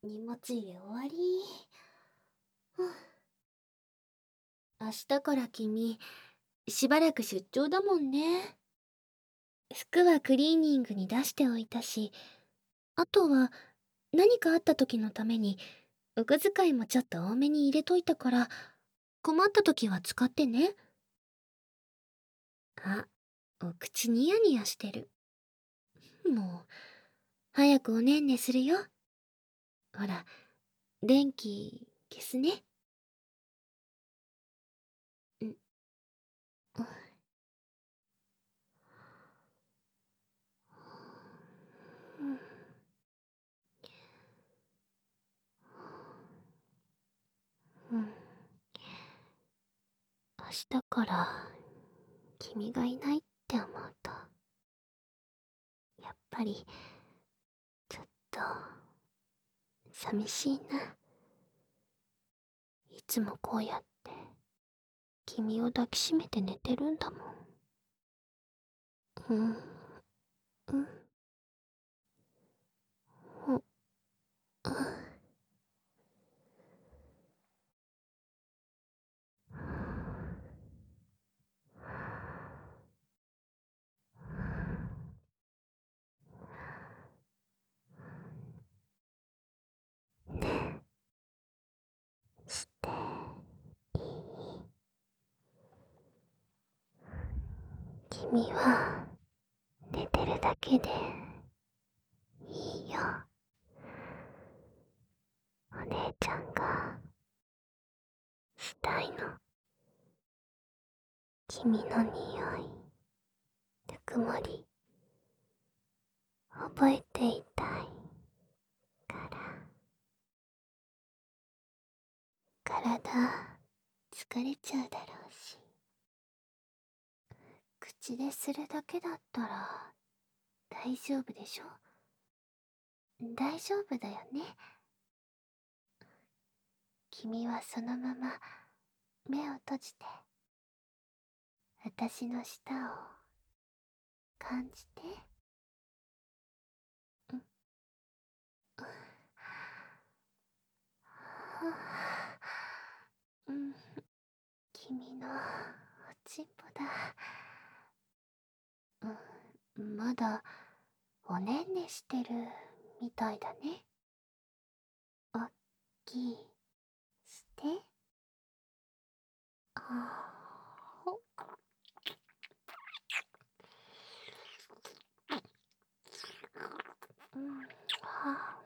荷物入れ終わり。明日から君、しばらく出張だもんね。服はクリーニングに出しておいたし、あとは何かあった時のために、お小遣いもちょっと多めに入れといたから、困った時は使ってね。あ、お口ニヤニヤしてる。もう、早くおねんねするよ。ほら、電気消すね。ん、うん、うん。明日から君がいないって思うと、やっぱりちょっと寂しいな。いつもこうやって君を抱きしめて寝てるんだもん。うん、うん、うん、していい？君は寝てるだけでいいよ。お姉ちゃんがしたいの。君の匂い、ぬくもり、覚えていたいから。体疲れちゃうだろうし、口でするだけだったら大丈夫でしょ？大丈夫だよね。君はそのまま目を閉じて、私の舌を感じて。うん、うん、君のおちんぽだ。うん、まだおねんねしてるみたいだね。おっきいして。ほうん、は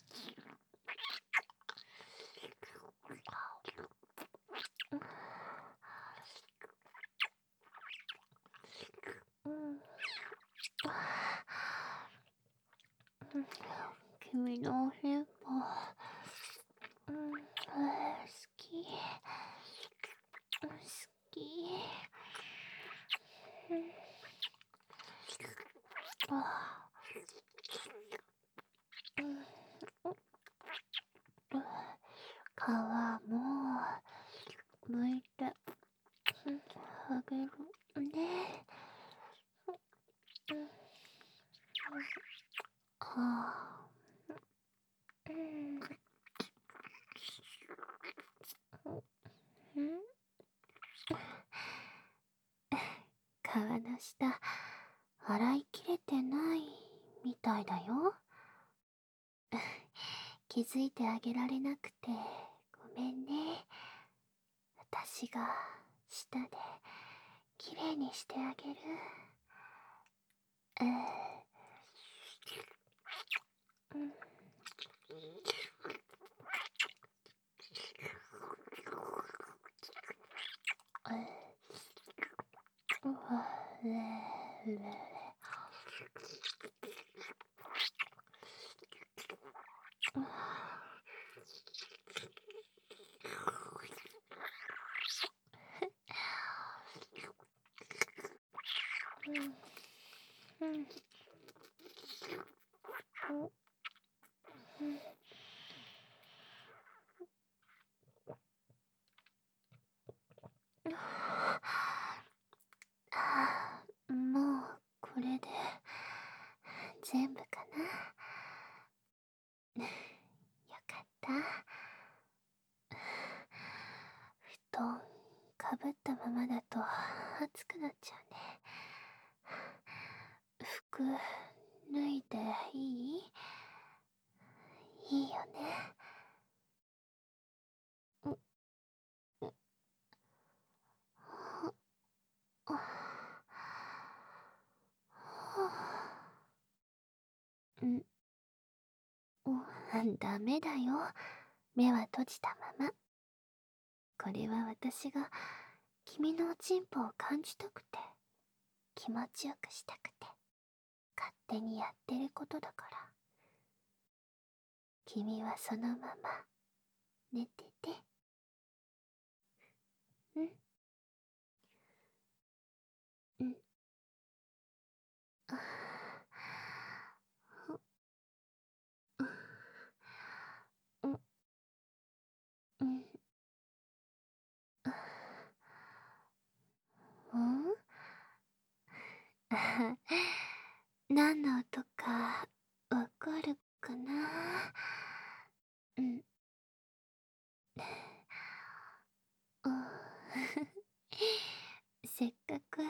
うん、うん、君のおしっぽ、うん、好き、好き。うん、あ、うん、皮も剥いて、うん、あげるね。うん、あ、うん、うん、皮の下洗いきれてないみたいだよ。気づいてあげられなくてごめんね。私が舌できれいにしてあげる。うん、うん、うわ、れれ、うん、うん、うん、もうこれで全部かな。よかっ熱くなっちゃうね。服脱いでいい？いいよね。う、う、あ、うん、ダメだよ。目は閉じたまま。これは私が君のおちんぽを感じたくて、気持ちよくしたくて、勝手にやってることだから。君はそのまま寝てて。うん、うん。あ、うん、うん、うん。あ、何の音かわかるかな？うん。うん。せっかく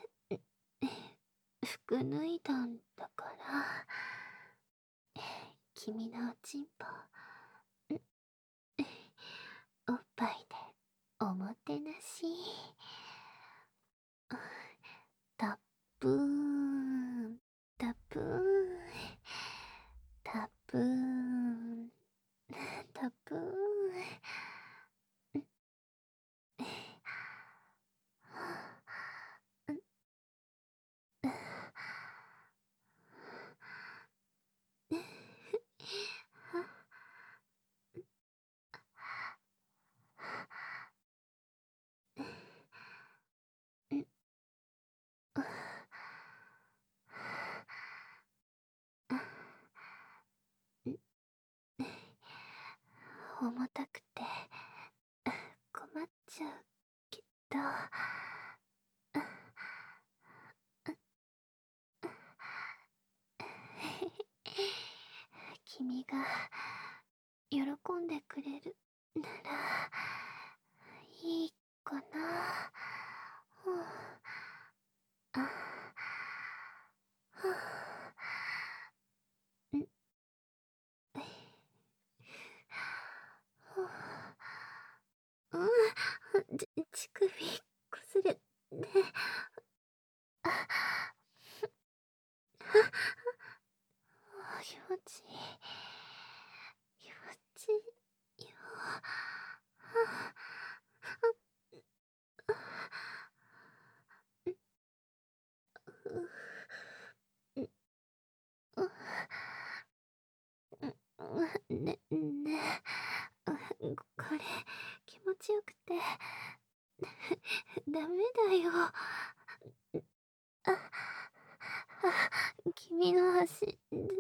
服脱いだんだから、君のおちんぽ、おっぱいでおもてなし。たっぷーん、たっぷーん、たっぷーん、たっぷーん。重たくて困っちゃうけど、君が喜んでくれるならいいかな。うん、あ、うん、うん、乳首こすれて、あ、気持ちいい、気持ちいいよ。ね、これ気持ちよくてダメだよ。あ、君の足で、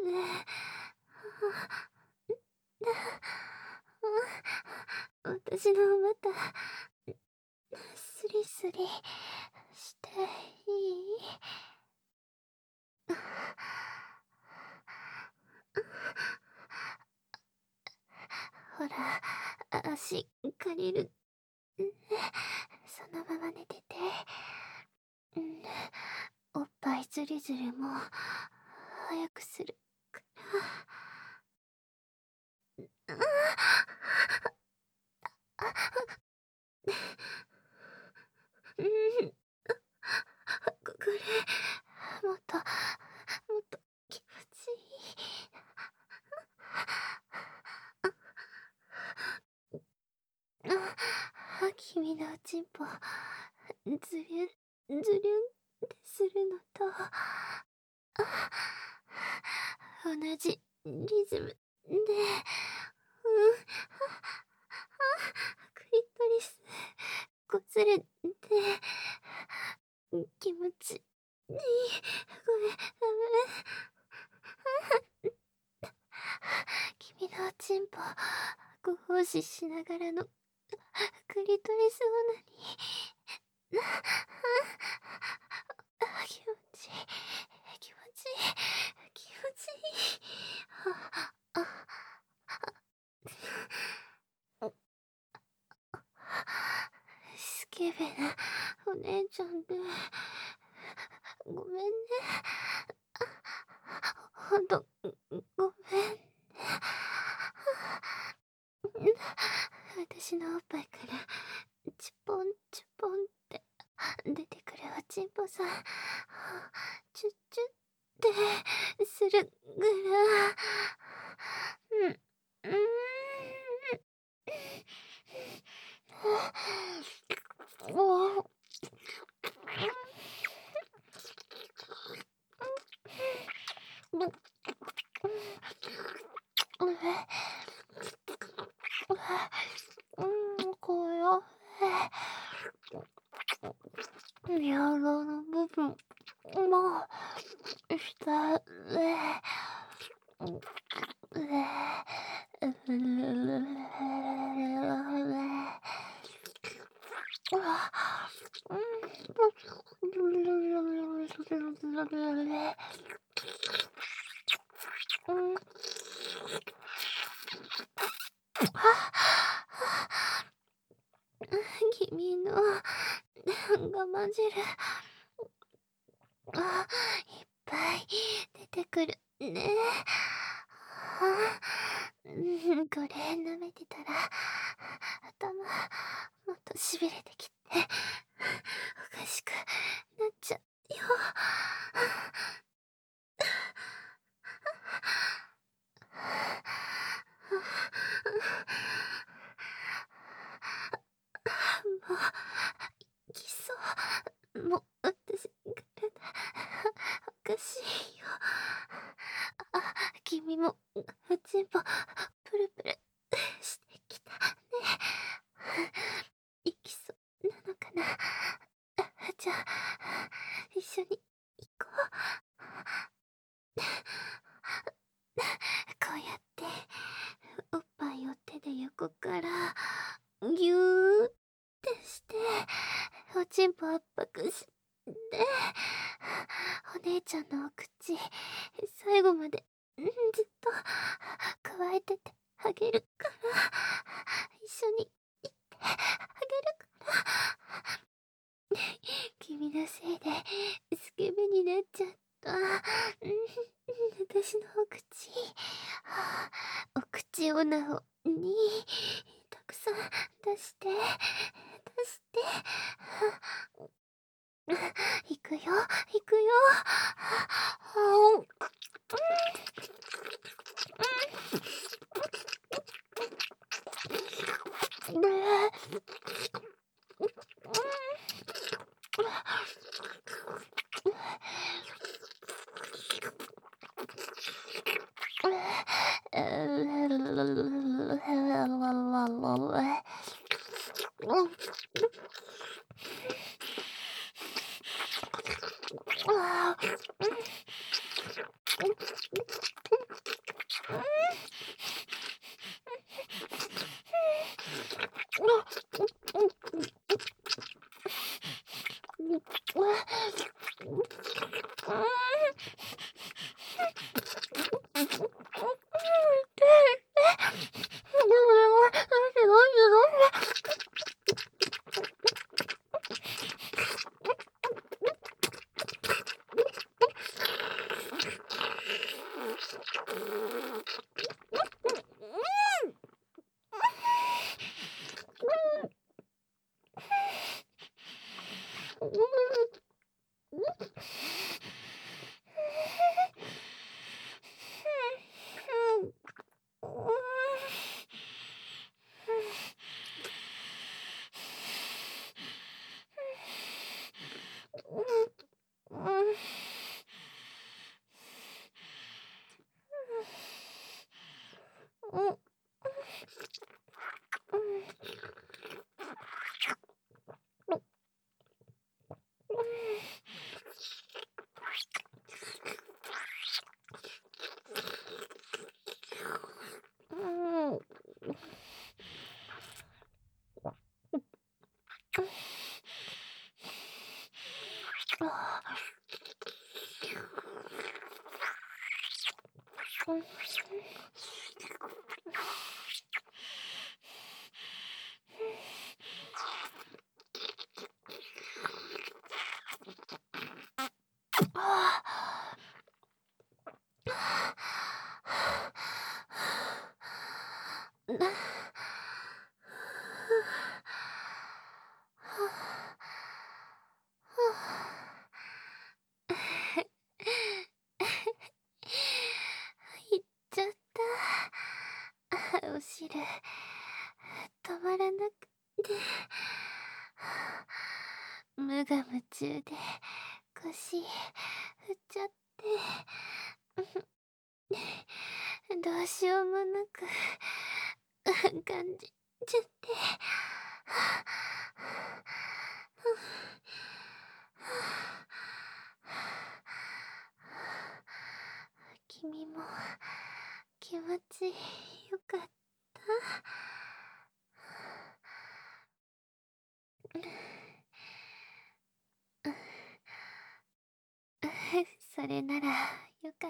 私のまたスリスリしていい？ほら、足借りるね。そのまま寝てて。うん、おっぱいズリズリも早くするから。うん、これもっと気持ちいい。君のおちんぽズリュンズリュンってするのと、同じリズムで、うん、クリトリスこすれて気持ちいい。ごめん、君のおちんぽご奉仕しながらのクリトリスオナニー。気持ちいい、気持ちいい、気持ちいい。スケベなお姉ちゃんでごめんね。ほんとごめん。私のおっぱいからチュポンチュポンって出てくるおちんぽさん、チュッチュってするぐら。うん、もう、こよやろの部分も下で君の我慢汁いっぱい出てくるね。これ舐めてたら頭もっとしびれてきておかしくなっちゃうよ。もうきそう。もう私体おかしいよ。君もおちんぽプルプルしてきたね。行きそうなのかな。じゃあ一緒に行こう。こうやっておっぱいを手で横からぎゅーってしておちんぽ圧迫してお姉ちゃんのお口最後までずっと加えててあげるから一緒に行ってあげるから君のせいでスケベになっちゃった。私のお口お口オナホにたくさん出して行くよ行くよ。 いっちゃった。お汁、止まらなくて。無我夢中で腰振っちゃって。どうしようもなく感じちゃって。君も気持ちよかった？それならよかった。